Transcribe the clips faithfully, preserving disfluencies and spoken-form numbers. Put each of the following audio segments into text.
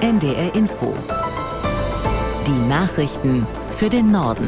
N D R Info. Die Nachrichten für den Norden.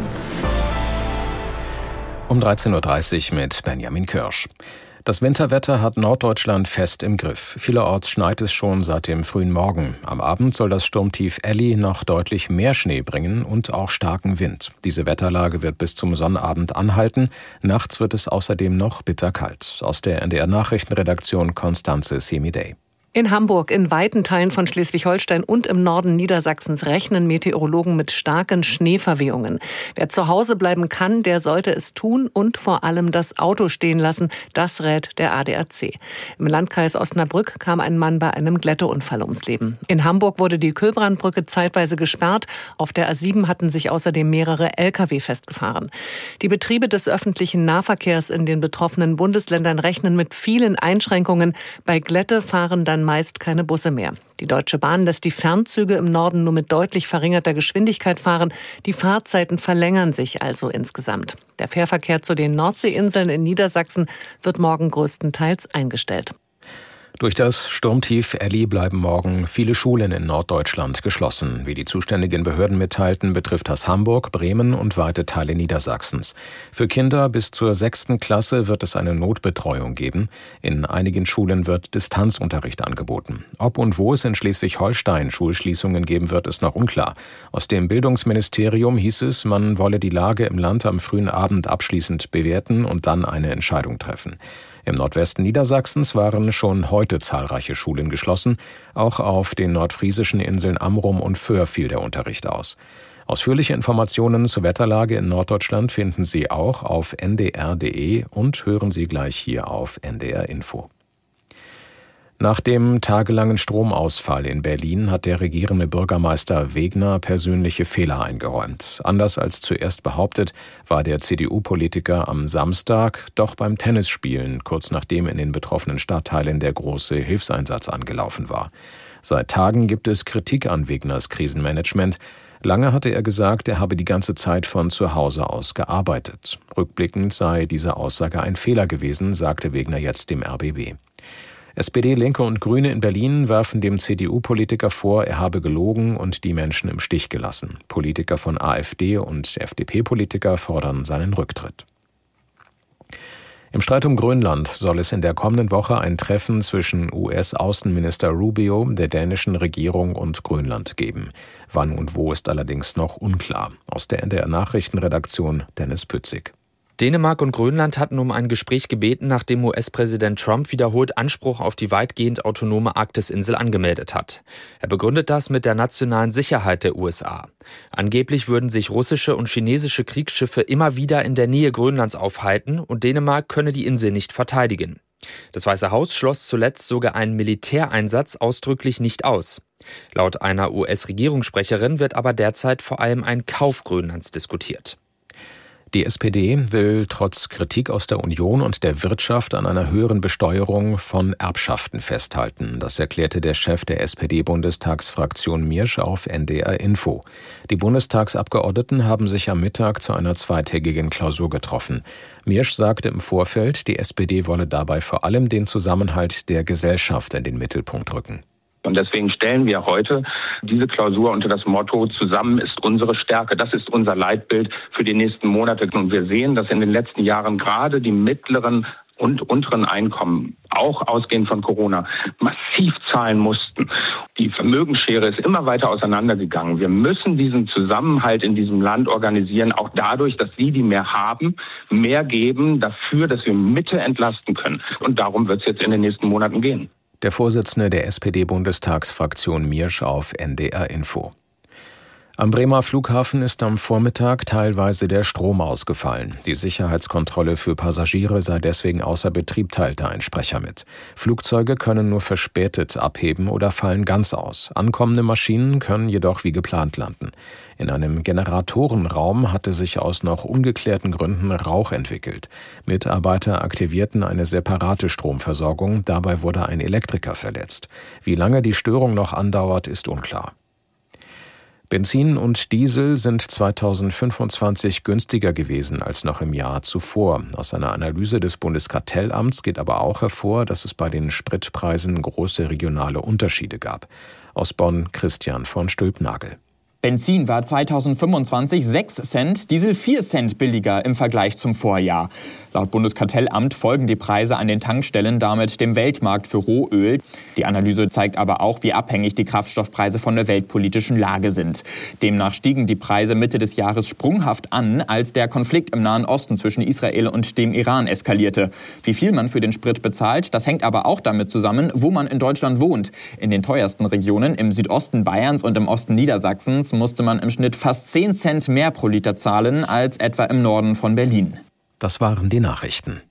Um dreizehn Uhr dreißig mit Benjamin Kirsch. Das Winterwetter hat Norddeutschland fest im Griff. Vielerorts schneit es schon seit dem frühen Morgen. Am Abend soll das Sturmtief Elli noch deutlich mehr Schnee bringen und auch starken Wind. Diese Wetterlage wird bis zum Sonnabend anhalten. Nachts wird es außerdem noch bitterkalt. Aus der N D R-Nachrichtenredaktion Konstanze Semidey. In Hamburg, in weiten Teilen von Schleswig-Holstein und im Norden Niedersachsens rechnen Meteorologen mit starken Schneeverwehungen. Wer zu Hause bleiben kann, der sollte es tun und vor allem das Auto stehen lassen. Das rät der A D A C. Im Landkreis Osnabrück kam ein Mann bei einem Glätteunfall ums Leben. In Hamburg wurde die Köbrandbrücke zeitweise gesperrt. Auf der A sieben hatten sich außerdem mehrere L K W festgefahren. Die Betriebe des öffentlichen Nahverkehrs in den betroffenen Bundesländern rechnen mit vielen Einschränkungen. Bei Glätte fahren dann meist keine Busse mehr. Die Deutsche Bahn lässt die Fernzüge im Norden nur mit deutlich verringerter Geschwindigkeit fahren. Die Fahrzeiten verlängern sich also insgesamt. Der Fährverkehr zu den Nordseeinseln in Niedersachsen wird morgen größtenteils eingestellt. Durch das Sturmtief Elli bleiben morgen viele Schulen in Norddeutschland geschlossen. Wie die zuständigen Behörden mitteilten, betrifft das Hamburg, Bremen und weite Teile Niedersachsens. Für Kinder bis zur sechsten Klasse wird es eine Notbetreuung geben. In einigen Schulen wird Distanzunterricht angeboten. Ob und wo es in Schleswig-Holstein Schulschließungen geben wird, ist noch unklar. Aus dem Bildungsministerium hieß es, man wolle die Lage im Land am frühen Abend abschließend bewerten und dann eine Entscheidung treffen. Im Nordwesten Niedersachsens waren schon heute zahlreiche Schulen geschlossen. Auch auf den nordfriesischen Inseln Amrum und Föhr fiel der Unterricht aus. Ausführliche Informationen zur Wetterlage in Norddeutschland finden Sie auch auf n d r punkt d e und hören Sie gleich hier auf N D R Info. Nach dem tagelangen Stromausfall in Berlin hat der regierende Bürgermeister Wegner persönliche Fehler eingeräumt. Anders als zuerst behauptet, war der C D U-Politiker am Samstag doch beim Tennisspielen, kurz nachdem in den betroffenen Stadtteilen der große Hilfseinsatz angelaufen war. Seit Tagen gibt es Kritik an Wegners Krisenmanagement. Lange hatte er gesagt, er habe die ganze Zeit von zu Hause aus gearbeitet. Rückblickend sei diese Aussage ein Fehler gewesen, sagte Wegner jetzt dem R B B. S P D, Linke und Grüne in Berlin werfen dem C D U-Politiker vor, er habe gelogen und die Menschen im Stich gelassen. Politiker von A f D und F D P-Politiker fordern seinen Rücktritt. Im Streit um Grönland soll es in der kommenden Woche ein Treffen zwischen U S-Außenminister Rubio, der dänischen Regierung und Grönland geben. Wann und wo ist allerdings noch unklar. Aus der N D R-Nachrichtenredaktion Dennis Pützig. Dänemark und Grönland hatten um ein Gespräch gebeten, nachdem U S-Präsident Trump wiederholt Anspruch auf die weitgehend autonome Arktisinsel angemeldet hat. Er begründet das mit der nationalen Sicherheit der U S A. Angeblich würden sich russische und chinesische Kriegsschiffe immer wieder in der Nähe Grönlands aufhalten und Dänemark könne die Insel nicht verteidigen. Das Weiße Haus schloss zuletzt sogar einen Militäreinsatz ausdrücklich nicht aus. Laut einer U S-Regierungssprecherin wird aber derzeit vor allem ein Kauf Grönlands diskutiert. Die S P D will trotz Kritik aus der Union und der Wirtschaft an einer höheren Besteuerung von Erbschaften festhalten. Das erklärte der Chef der S P D-Bundestagsfraktion Miersch auf N D R Info. Die Bundestagsabgeordneten haben sich am Mittag zu einer zweitägigen Klausur getroffen. Miersch sagte im Vorfeld, die S P D wolle dabei vor allem den Zusammenhalt der Gesellschaft in den Mittelpunkt rücken. Und deswegen stellen wir heute diese Klausur unter das Motto „Zusammen ist unsere Stärke“. Das ist unser Leitbild für die nächsten Monate. Und wir sehen, dass in den letzten Jahren gerade die mittleren und unteren Einkommen, auch ausgehend von Corona, massiv zahlen mussten. Die Vermögensschere ist immer weiter auseinandergegangen. Wir müssen diesen Zusammenhalt in diesem Land organisieren, auch dadurch, dass Sie, die mehr haben, mehr geben, dafür, dass wir Mitte entlasten können. Und darum wird es jetzt in den nächsten Monaten gehen. Der Vorsitzende der S P D-Bundestagsfraktion Miersch auf N D R Info. Am Bremer Flughafen ist am Vormittag teilweise der Strom ausgefallen. Die Sicherheitskontrolle für Passagiere sei deswegen außer Betrieb, teilte ein Sprecher mit. Flugzeuge können nur verspätet abheben oder fallen ganz aus. Ankommende Maschinen können jedoch wie geplant landen. In einem Generatorenraum hatte sich aus noch ungeklärten Gründen Rauch entwickelt. Mitarbeiter aktivierten eine separate Stromversorgung. Dabei wurde ein Elektriker verletzt. Wie lange die Störung noch andauert, ist unklar. Benzin und Diesel sind zweitausendfünfundzwanzig günstiger gewesen als noch im Jahr zuvor. Aus einer Analyse des Bundeskartellamts geht aber auch hervor, dass es bei den Spritpreisen große regionale Unterschiede gab. Aus Bonn Christian von Stülpnagel. Benzin war zweitausendfünfundzwanzig sechs Cent, Diesel vier Cent billiger im Vergleich zum Vorjahr. Laut Bundeskartellamt folgen die Preise an den Tankstellen damit dem Weltmarkt für Rohöl. Die Analyse zeigt aber auch, wie abhängig die Kraftstoffpreise von der weltpolitischen Lage sind. Demnach stiegen die Preise Mitte des Jahres sprunghaft an, als der Konflikt im Nahen Osten zwischen Israel und dem Iran eskalierte. Wie viel man für den Sprit bezahlt, das hängt aber auch damit zusammen, wo man in Deutschland wohnt. In den teuersten Regionen, im Südosten Bayerns und im Osten Niedersachsens, musste man im Schnitt fast zehn Cent mehr pro Liter zahlen als etwa im Norden von Berlin. Das waren die Nachrichten.